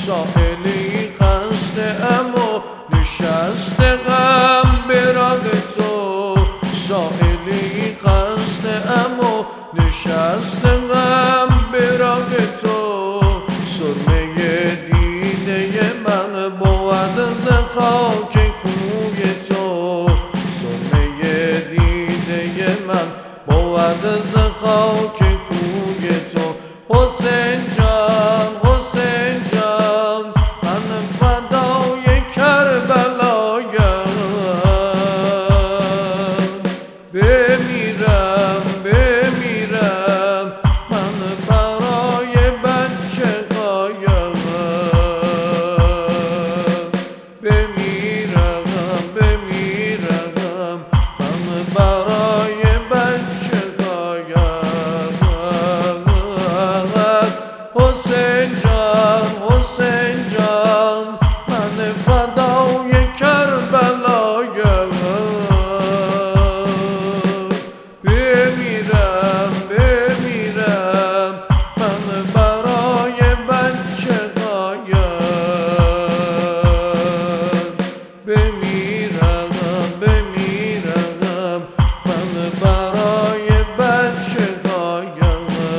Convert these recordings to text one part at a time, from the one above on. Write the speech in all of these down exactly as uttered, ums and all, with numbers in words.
سائلی خسته اما نشسته غم به راه تو، سائلی خسته اما نشسته غم به راه تو. سرمه دیده من بود ز خاک کوی تو، سرمه دیده من بود ز خاک کوی تو. حسین جان حسین جان من فدای کربلایم، بمیرم بمیرم من برای بچه هایم، بمیرم بمیرم من برای بچه هایم. حسین جان حسین جان من فدای کربلایم، بمیرم بمیرم من برای بچه هایم، بمیرم بمیرم من برای بچه هایم.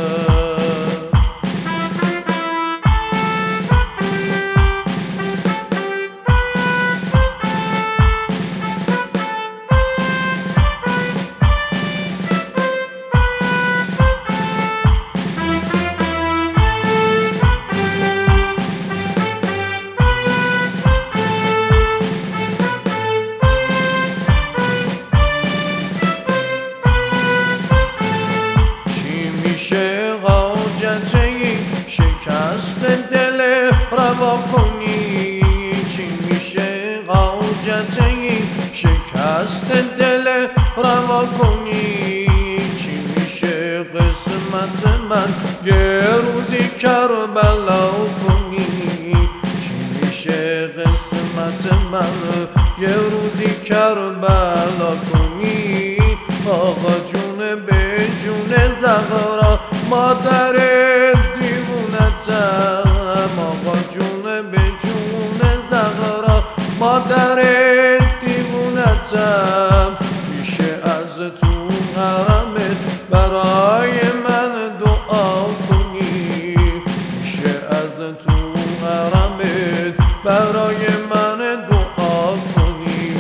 حاجت این شکست دل روا کنی، چی میشه حاجت این شکست دل روا کنی، چی میشه قسمت من یه روزی کربلا کنی، چی میشه قسمت من یه روزی کربلا کنی. آقا جون به جون زهرا مادر دیوونتم، آقا جون به جون زهرا مادر دیوونتم. میشه از تو حرمت برای من دعا کنی، میشه از تو حرمت برای من دعا کنی.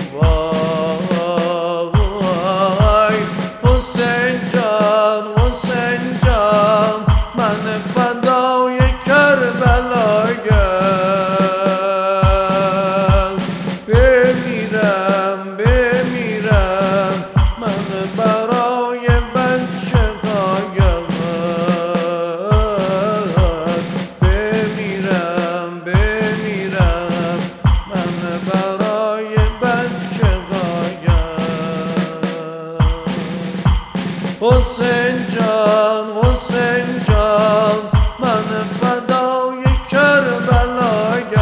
وای حسین جان حسین جان من فدای کربلایم، بمیرم بمیرم من برای بچه هایم، بمیرم بمیرم من برای بچه هایم. حسین جان حسین جان من فدای کربلایم،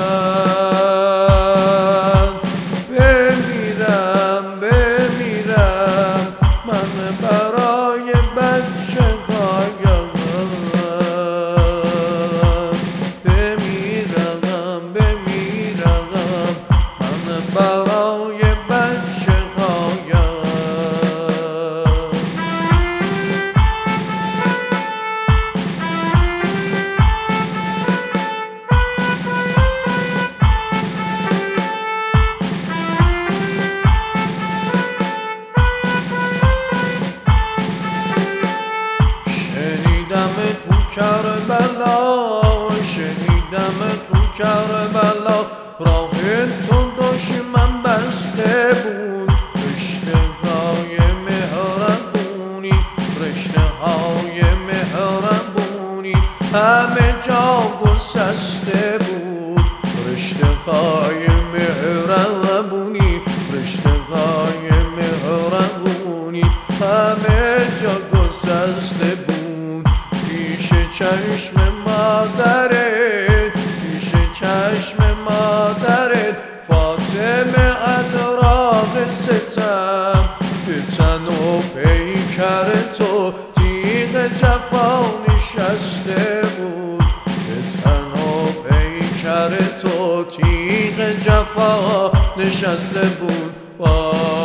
بمیرم بمیرم من برای بچه هایم، بمیرم بمیرم من برای بچه هایم. شنیدم تو کربلا شنیدم تو کربلا راه تو دشمن بسته بود، رشته های مهربونی رشته های مهربونی همه جا گسسته بود، رشته های مهربونی رشته های مهربونی همه جا گسسته بود. پیش چشم مادرت پیش چشم مادرت فاطمه از راه ستم، به تن و پیکر تو تیغ جفا نشسته بود، به تن و پیکر سر تو تیغ جفا نشسته بود.